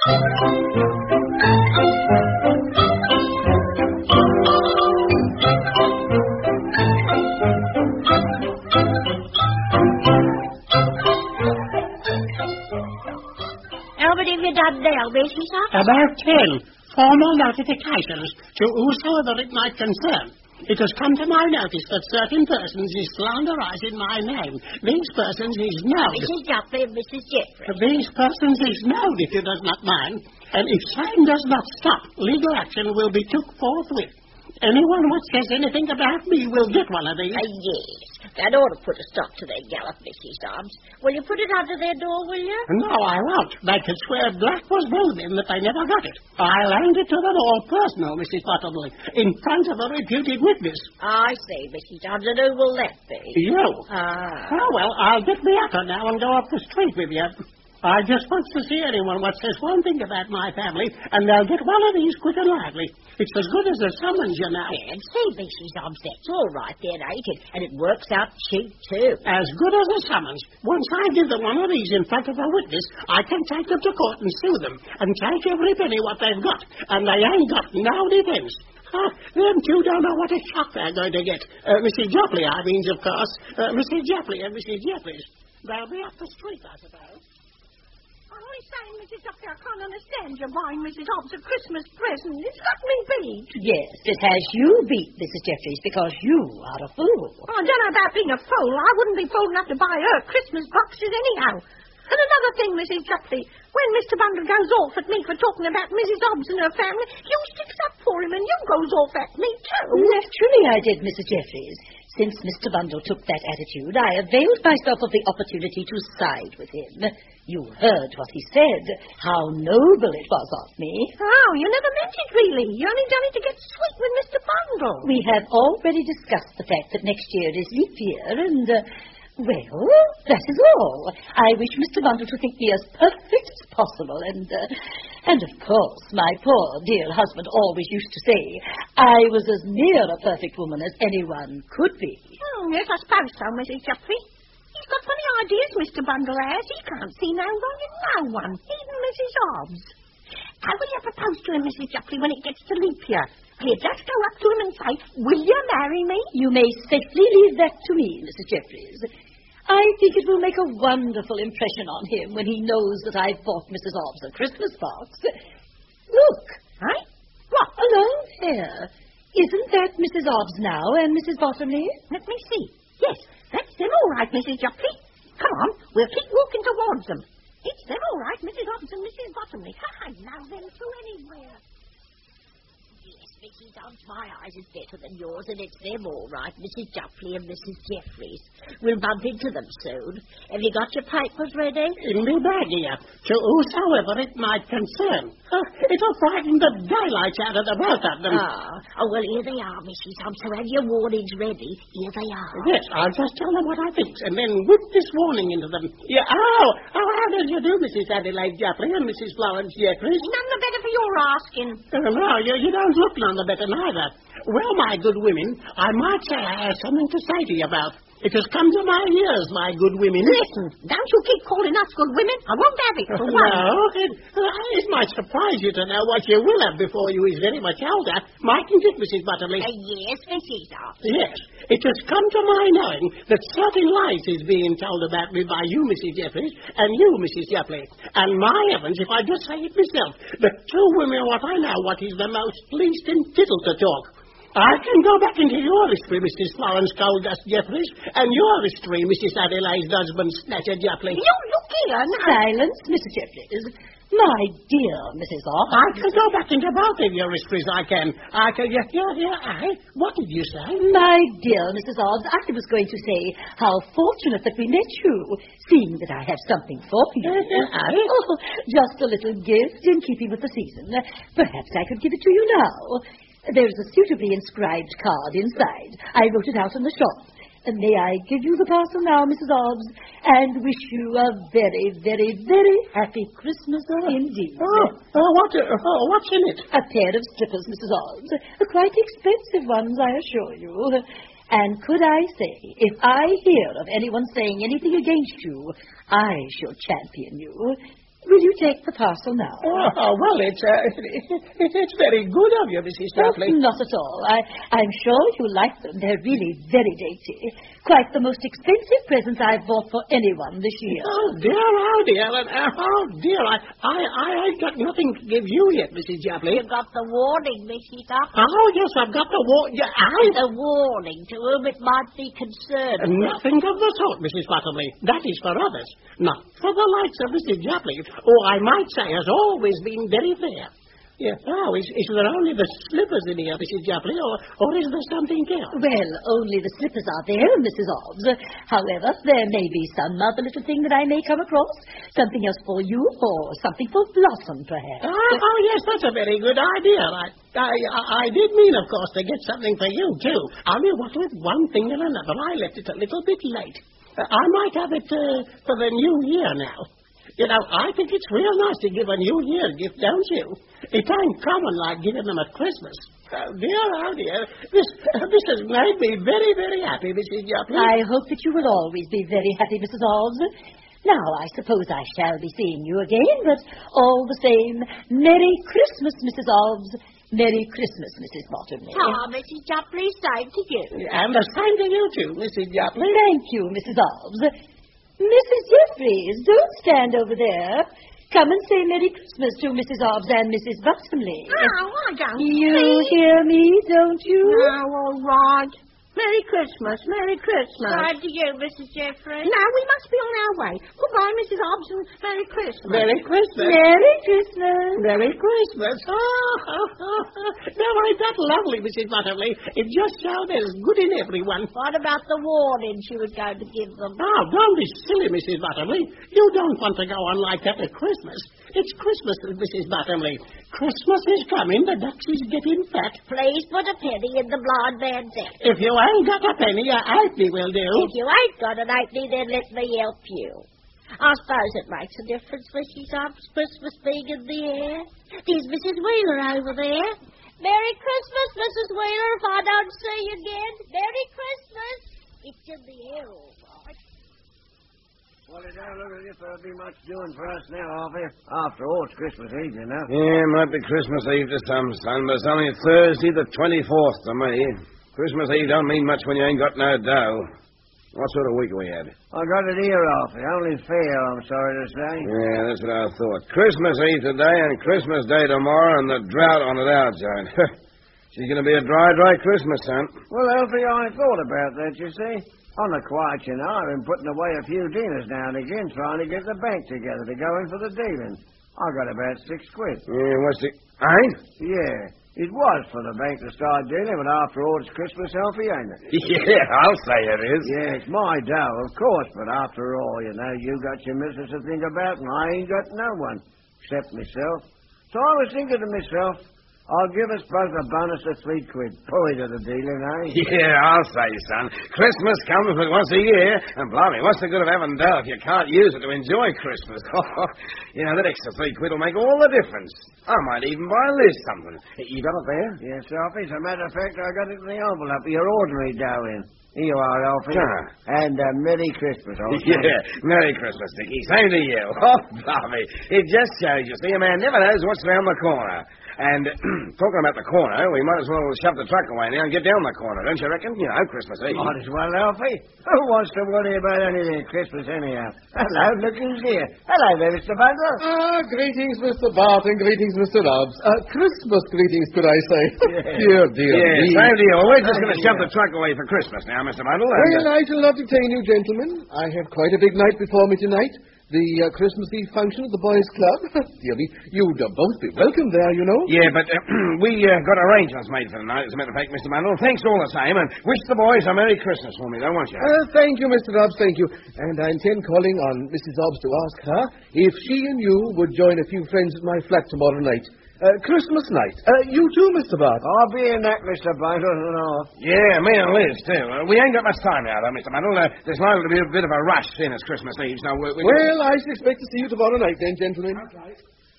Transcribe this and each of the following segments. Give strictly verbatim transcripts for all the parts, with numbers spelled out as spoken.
About ten formal notifications to whosoever it might concern. It has come to my notice that certain persons is slanderizing my name. These persons is known. Missus Jopley and Missus Jeffrey. These persons is known, if you does not mind. And if same does not stop, legal action will be took forthwith. Anyone what says anything about me will get one of these. Uh, yes. That ought to put a stop to their gallop, Missus Dobbs. Will you put it under their door, will you? No, I won't. They could swear black was blue then that they never got it. I'll hand it to them all personal, Missus Butterly, in front of a reputed witness. I see, Missus Dobbs. And who will that be? You. Ah. Oh, well, I'll get me up now and go up the street with you. I just want to see anyone what says one thing about my family, and they'll get one of these quick and lively. It's as good as a summons, you know. And see, Missus Dobbs, that's all right then, ain't it? And it works out cheap, too. As good as a summons. Once I give them one of these in front of a witness, I can take them to court and sue them, and take every penny what they've got, and they ain't got no defence. Ah, them two don't know what a shock they're going to get. Uh, Missus Jopley, I mean, of course. Uh, Missus Jopley and Missus Jeffries. They'll be up the street, I suppose. I'm saying, Missus Jopley, I can't understand you buying Missus Hobbs a Christmas present. It's got me beat. Yes, it has you beat, Missus Jeffries, because you are a fool. Oh, I don't know about being a fool. I wouldn't be fool enough to buy her Christmas boxes anyhow. And another thing, Missus Jopley, when Mister Bundle goes off at me for talking about Missus Hobbs and her family, you sticks up for him and you goes off at me too. Naturally I did, Missus Jeffries. Since Mister Bundle took that attitude, I availed myself of the opportunity to side with him. You heard what he said, how noble it was of me. Oh, you never meant it, really. You only done it to get sweet with Mister Bundle. We have already discussed the fact that next year is leap year, and, uh, well, that is all. I wish Mister Bundle to think me as perfect as possible, and, uh, and of course, my poor dear husband always used to say I was as near a perfect woman as anyone could be. Oh, yes, I suppose so, Missus Jopley. He's got funny ideas, Mister Bundle has. He can't see no wrong in no one, even Missus Hobbs. How will you propose to him, Missus Jopley, when it gets to leap year? Will you just go up to him and say, will you marry me? You may safely leave that to me, Missus Jeffries. I think it will make a wonderful impression on him when he knows that I've bought Missus Hobbs a Christmas box. Look. Huh? What? Alone there. Isn't that Missus Hobbs now and Missus Bottomley? Let me see. Yes, that's them all right, Missus Jopley. Come on, we'll keep walking towards them. It's them all right, Missus Hobbs and Missus Bottomley. I know them two anywhere. Yes, Missus Hobbs, my eyes is better than yours, and it's them all right, Missus Jopley and Missus Jeffries. We'll bump into them soon. Have you got your papers ready? In me bag here, to whosoever it might concern. Uh, it'll frighten the daylights out of the both of them. Ah, oh, well, here they are, Missus Hobbs. So have your warnings ready. Here they are. Yes, I'll just tell them what I think, and then whip this warning into them. Yeah, oh, oh, how did you do, Missus Adelaide Jopley and Missus Florence Jeffries? None the better for your asking. Uh, no, you, you don't look none the better neither. Well, my good women, I might say I have something to say to you about. It has come to my ears, my good women. Listen, don't you keep calling us good women. I won't have it, for one. No, it, it might surprise you to know what you will have before you is very much older. Mightn't it, Missus Butterley? Uh, yes, Missus Hobbs. Yes. It has come to my knowing that certain lies is being told about me by you, Missus Jeffries, and you, Missus Jopley. And my heavens, if I just say it myself, the two women what I know what is the most least entitled to talk. I can go back into your history, Missus Florence Goldust Jeffries, and your history, Missus Adelaide Husband Snatcher Jopley. You look here now. Silence, Missus Jeffries. My dear Missus Hobbs. I can go back into both of your histories, I can. I can, yeah, yeah, yeah, I. What did you say? My dear Missus Hobbs, I was going to say how fortunate that we met you, seeing that I have something for you. Uh, I? Oh, just a little gift in keeping with the season. Perhaps I could give it to you now. There's a suitably inscribed card inside. I wrote it out in the shop. May I give you the parcel now, Missus Hobbs, and wish you a very, very, very happy Christmas indeed. Oh, oh, what, uh, oh, what's in it? A pair of slippers, Missus Hobbs. Quite expensive ones, I assure you. And could I say, if I hear of anyone saying anything against you, I shall champion you. Will you take the parcel now? Oh, well, it's, uh, it's very good of you, Missus Jopley. Oh, not at all. I, I'm sure you like them. They're really very dainty. Quite the most expensive present I've bought for anyone this year. Oh, dear, oh, dear. Uh, oh, dear. I, I, I ain't got nothing to give you yet, Missus Jopley. You got the warning, Missus Jopley. Oh, yes, I've got the warning. Yeah, I... The warning to whom it might be concerned. Uh, nothing of the sort, Missus Butterby. That is for others, not for the likes of Missus Jopley, who I might say has always been very fair. Yeah. Oh, is, is there only the slippers in here, Missus Jopley, or, or is there something else? Well, only the slippers are there, Missus Hobbs. However, there may be some other little thing that I may come across. Something else for you, or something for Blossom, perhaps. Oh, oh yes, that's a very good idea. I, I, I did mean, of course, to get something for you, too. Only what with one thing and another, I left it a little bit late. Uh, I might have it uh, for the new year now. You know, I think it's real nice to give a New Year gift, don't you? It ain't common like giving them at Christmas. Oh, dear, oh, dear. This, uh, this has made me very, very happy, Missus Jopley. I hope that you will always be very happy, Missus Hobbs. Now, I suppose I shall be seeing you again, but all the same, Merry Christmas, Missus Hobbs. Merry Christmas, Missus Bottomley. Ah, Missus Jopley, same to you. And the same to you, too, Missus Jopley. Thank you, Missus Hobbs. Missus Jeffries, don't stand over there. Come and say Merry Christmas to Missus Hobbs and Missus Bottomley. Oh, I don't You see. hear me, don't you? No, all right. Merry Christmas, Merry Christmas. Same to you, Missus Jeffries. Now, we must be on our way. Goodbye, Missus Hobbs, and Merry Christmas. Merry Christmas. Merry Christmas. Merry Christmas. Oh, now, ain't that lovely, Missus Butterby? It just sounded as good in everyone. What about the warning she was going to give them? Oh, don't be silly, Missus Butterby. You don't want to go on like that at Christmas. It's Christmas, Missus Butterby. Christmas is coming. The ducks is getting fat. Please put a penny in the blind man's hat. If you ain't got a penny, a halfpenny will do. If you ain't got an halfpenny, then let me help you. I suppose it makes a difference, Missus Hobbs, Christmas being in the air. There's Missus Wheeler over there. Merry Christmas, Missus Wheeler, if I don't see you again. Merry Christmas. It's in the air, all right. Well, it don't look as if there'll be much doing for us now, Alfie. After all, it's Christmas Eve, you know. Yeah, it might be Christmas Eve to some, son, but it's only Thursday the twenty-fourth to me. Christmas Eve don't mean much when you ain't got no dough. What sort of week have we had? I got it here, Alfie. Only fair, I'm sorry to say. Yeah, that's what I thought. Christmas Eve today and Christmas Day tomorrow and the drought on it out, John. She's going to be a dry, dry Christmas, son. Well, Alfie, I thought about that, you see. On the quiet, you know, I've been putting away a few dinners now and again trying to get the bank together to go in for the dealing. I got about six quid. Yeah, what's the... Ain't? Yeah, it was for the bank to start dealing, but after all, it's Christmas, Alfie, ain't it? Yeah, I'll say it is. Yeah, it's my dough, of course, but after all, you know, you got your missus to think about, and I ain't got no one, except myself. So I was thinking to myself, I'll give us both a bonus of three quid. Pull to the dealing, eh? Yeah, I'll say, son. Christmas comes but once a year, and blimey, what's the good of having dough if you can't use it to enjoy Christmas? You know, that extra three quid will make all the difference. I might even buy Liz something. You got it there? Yes, Alfie. As a matter of fact, I got it in the envelope with your ordinary dough in. Here you are, Alfie. Ah. And uh, Merry Christmas, old Yeah, man. Merry Christmas, Dickie. Same to you. Oh, blimey. It just shows, you see, a man never knows what's around the corner. And talking about the corner, we might as well shove the truck away now and get down the corner, don't you reckon? You know, Christmas Eve. Might as well, Alfie. Who wants to worry about anything at Christmas anyhow? Hello, look who's here. Hello there, Mister Bundle. Ah, greetings, Mister Bart, and greetings, Mister Hobbs. Uh, Christmas greetings, could I say? Dear, dear Yeah, me. same to you. Well, we're just going to shove the truck away for Christmas now, Mister Bundle. and, Well, I shall not detain you, gentlemen. I have quite a big night before me tonight. The uh, Christmas Eve function at the Boys' Club. Dear me, you'd uh, both be welcome there, you know. Yeah, but uh, we uh, got arrangements made for the night, as a matter of fact, Mister Bundle. Thanks all the same, and wish the boys a Merry Christmas for me, though, won't you? Uh, thank you, Mister Hobbs, thank you. And I intend calling on Missus Hobbs to ask her if she and you would join a few friends at my flat tomorrow night. Uh, Christmas night. Uh, you too, Mister Bart. I'll be in that, Mister Bundle, and all. Yeah, me and Liz, too. Uh, we ain't got much time now, though, Mister Bundle. Uh, there's liable to be a bit of a rush in as Christmas Eve, so we... we Well, I shall expect to see you tomorrow night, then, gentlemen. Okay.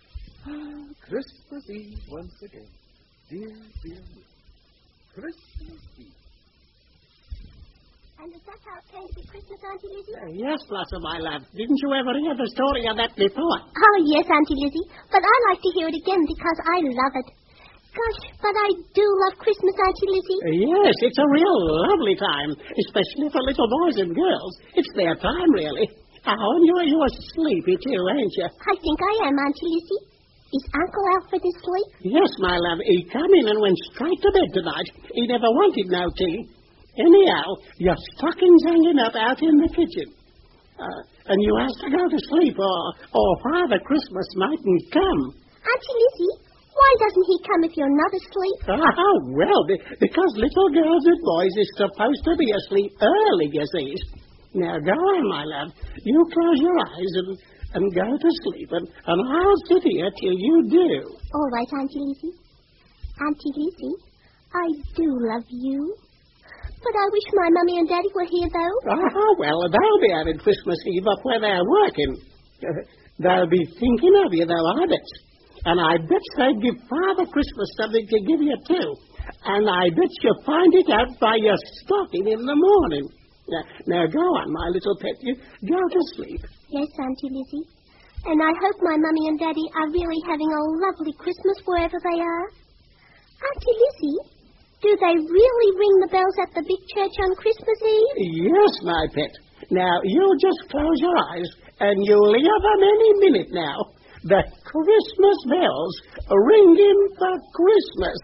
Christmas Eve once again. Dear, dear me. Christmas Eve. And is that how it came to be Christmas, Auntie Lizzie? Uh, yes, Flossie, my love. Didn't you ever hear the story of that before? Oh, yes, Auntie Lizzie. But I like to hear it again because I love it. Gosh, but I do love Christmas, Auntie Lizzie. Uh, yes, it's a real lovely time, especially for little boys and girls. It's their time, really. Oh, and you're, you're sleepy, too, ain't you? I think I am, Auntie Lizzie. Is Uncle Alfred asleep? Yes, my love. He come in and went straight to bed tonight. He never wanted no tea. Anyhow, your stocking's hanging up out in the kitchen. Uh, and you has to go to sleep, or, or Father Christmas mightn't come. Auntie Lizzie, why doesn't he come if you're not asleep? Oh, well, be- because little girls and boys is supposed to be asleep early, you see. Now, go on, my love. You close your eyes and, and go to sleep, and, and I'll sit here till you do. All right, Auntie Lizzie. Auntie Lizzie, I do love you. But I wish my Mummy and Daddy were here, though. Oh, well, they'll be having Christmas Eve up where they're working. Uh, they'll be thinking of you, though, I bet. And I bet they'd give Father Christmas something to give you, too. And I bet you'll find it out by your stocking in the morning. Now, now, go on, my little pet. You go to sleep. Yes, Auntie Lizzie. And I hope my Mummy and Daddy are really having a lovely Christmas wherever they are. Auntie Lizzie, do they really ring the bells at the big church on Christmas Eve? Yes, my pet. Now, you just close your eyes, and you'll hear them any minute now. The Christmas bells ringing for Christmas.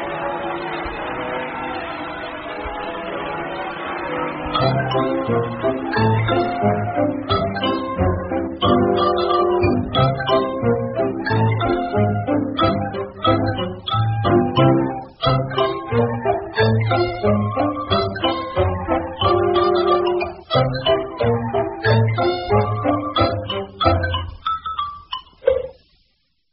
Thank you.